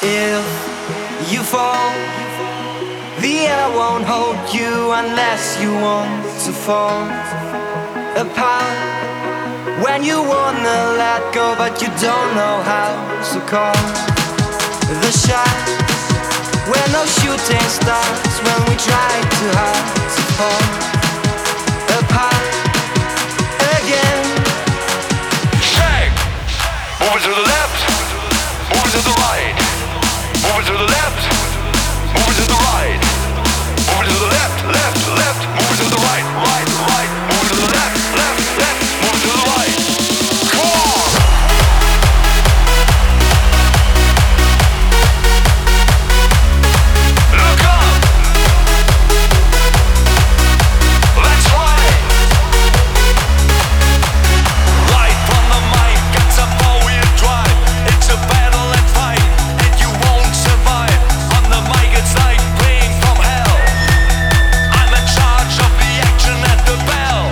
If you fall, the air won't hold you unless you want to fall apart. When you wanna let go but you don't know how to call the shot. Where no shooting stars when we try too hard to fall apart again. Shake! Move it to the left, move it to the right. Move it to the left, move it to the right. Move it to the left, left, left. Move it to the right, right, right. Move it to the left, left, left. Move it to the right. Come on! Look up! That's right! Right from the mic, got a four-wheel drive. It's a battle and fight, and you won't survive. On the mic it's like playing from hell. I'm in charge of the action at the bell.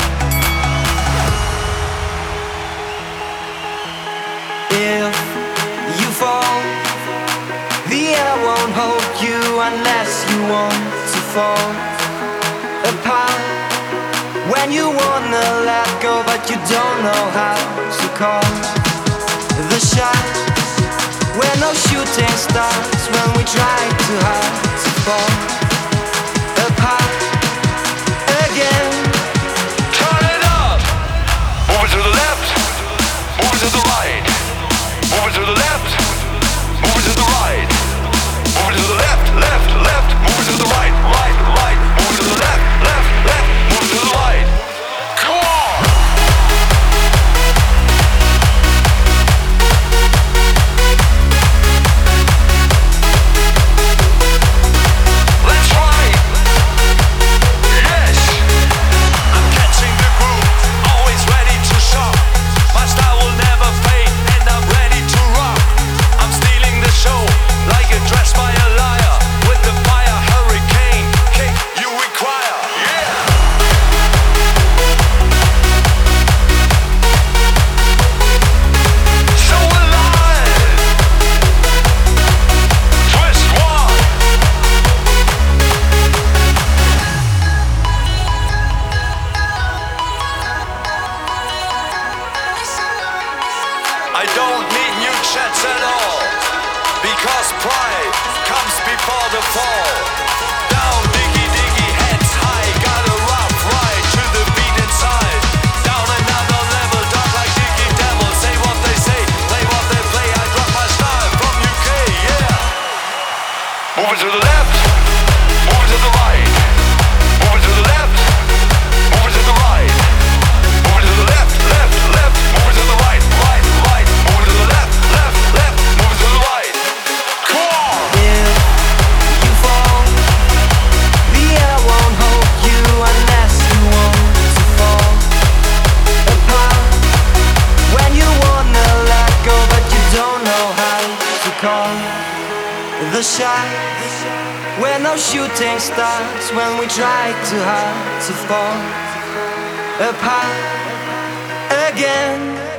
If you fall, the air won't hold you unless you want to fall apart. When you wanna let go but you don't know how to call the shot. Where no shooting stars when we try too hard to fall apart again. Turn it up! Move it to the left, move it to the right. Move it to the left, move it to the right. Move it to the left, left, left. Move it to the right, right, right. Move it to the left, left, left. Move it to the right. Come on! That's right! Yes! I'm catching the groove, always ready to shock. My style will never fade, and I'm ready to rock. I'm stealing the show, like a dress by a liar. With the fire hurricane kick you require. Yeah! So alive! Twist one! I don't need new chats at all, because pride comes before the fall. Down, diggy, diggy, heads high, got a rough ride to the beat inside. Down another level, dark like diggy devil. Say what they say, play what they play. I drop my style from UK, yeah. Move it to the left, move it to the right. Move it to the left, move it to the right. Move it to the left, left, left. Move it to the right, right, right. Move it to the left, left, left. Move it to the right. Come on! If you fall, the air won't hold you unless you want to fall apart. When you wanna let go but you don't know how to call the shot. Where no shooting stars when we try too hard to fall apart again.